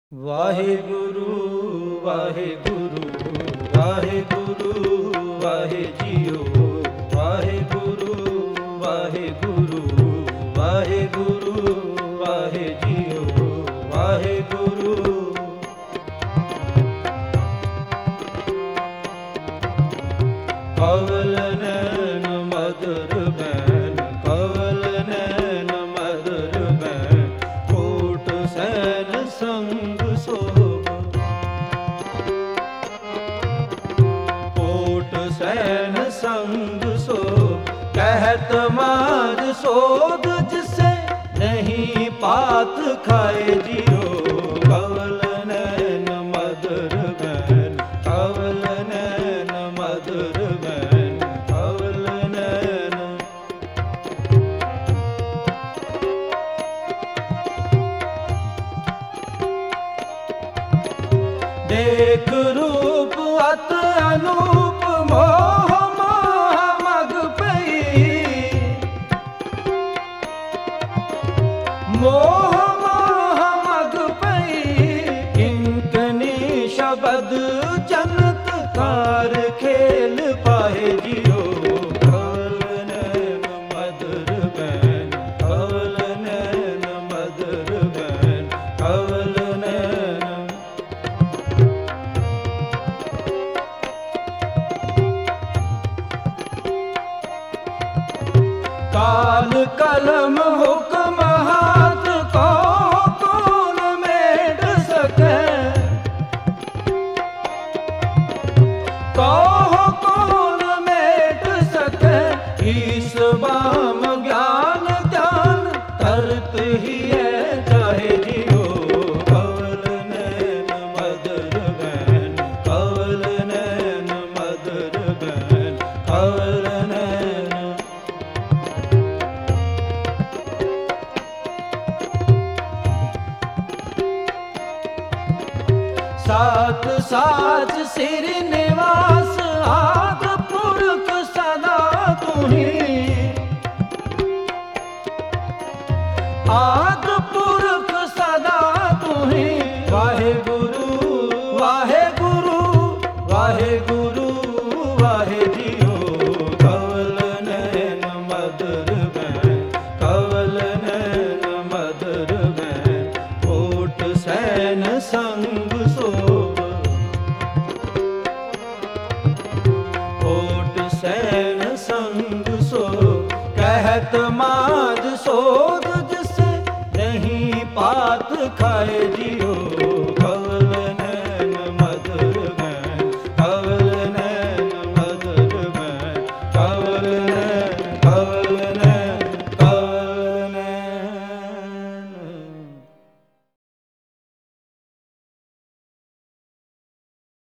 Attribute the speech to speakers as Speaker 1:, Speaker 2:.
Speaker 1: ਵਾਹਿਗੁਰੂ ਵਾਹਿਗੁਰੂ ਵਾਹਿਗੁਰੂ ਵਾਹਿ ਜੀਓ। ਵਾਹਿਗੁਰੂ ਵਾਹਿਗੁਰੂ ਵਾਹਿਗੁਰੂ ਵਾਹਿ ਜੀਓ। ਵਾਹਿਗੁਰੂ ਕਵਲ ਨੈਣ ਮਧੁਰ ਬੈਨ ਕਵਲ ਨੈਣ ਮਧੁਰ ਬੈਨ ਕੋਟ ਸੈਨ ਸੰਗ सैन संग सो कहत माज सोध जिसे नहीं पात खाए जियो। कवल नैन मधुर बैन कवल नैन मधुर बैन कवल नैन। देख रूप अत अनूप मोह मोह मग पई मोह मोह मग पई किंकनी शब्द जनत कार खेल पाए जियो। कवल नैन मधुर बैन कवल नैन मधुर बैन कवल नैन। काल कलम हुक्म हाथ को कौन मेट सके कौन मेट सके। ईस बाम ज्ञान ध्यान तरत ही है चाहे जियो। कवल नैन मधुर बैन कवल नैन मधुर बैन कवल नैन। सात साज सिर निवास आद पुरख सदा तुही आद पुरख सदा तुही। वाहेगुरु वाहेगुरु वाहेगुरु वाहे जियो। कवल नैन मधुर बैन कवल नैन मधुर बैन कोट सैन संग सैन संग सो कहत माज सोध जिसे नहीं पात खाए जियो।